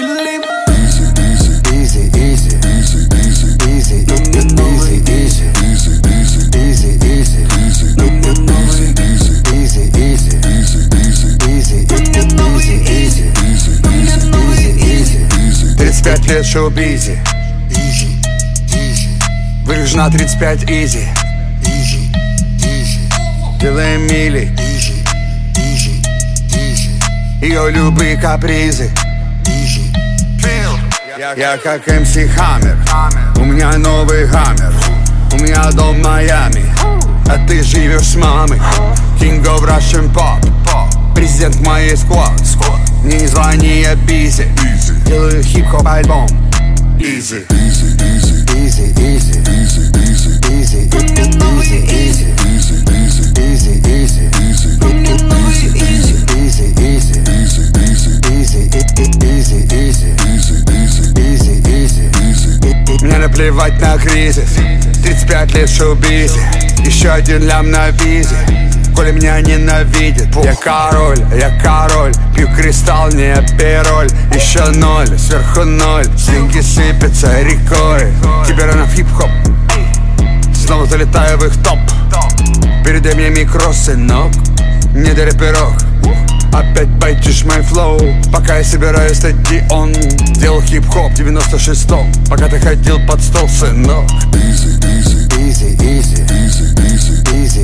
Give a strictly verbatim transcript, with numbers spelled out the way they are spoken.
Филипп. Easy, easy, easy, easy, easy, easy, easy, easy, easy, easy, easy, easy, easy. тридцать пять лет шоу-бизи. Выгляжу на тридцать пять изи. Делаем мили. Ее любые капризы. Я как эм си Хаммер. У меня новый Хаммер. У меня дом в Майами, а ты живешь с мамой. King of Russian Pop. Президент моей сквад. Мне не звони, я бизи. Делаю хип-хоп альбом. Easy. Easy, easy, easy, easy, easy, easy, easy, easy, easy, easy, easy, easy, Мне наплевать на кризис. тридцать пять лет в шоу-бизе. Еще один лям на визе. Коля меня ненавидит. Я король, я король. Пью кристалл, не апероль. Еще ноль, сверху ноль. Деньги сыпятся рекой. Кибернов хип-хоп. Снова залетаю в их топ. Передай мне микро, сынок. Не дари пирог. Опять байтишь мой флоу. Пока я собираю стадион. Делал хип-хоп в девяносто шестом. Пока ты ходил под стол, сынок. easy, easy, easy, easy, easy,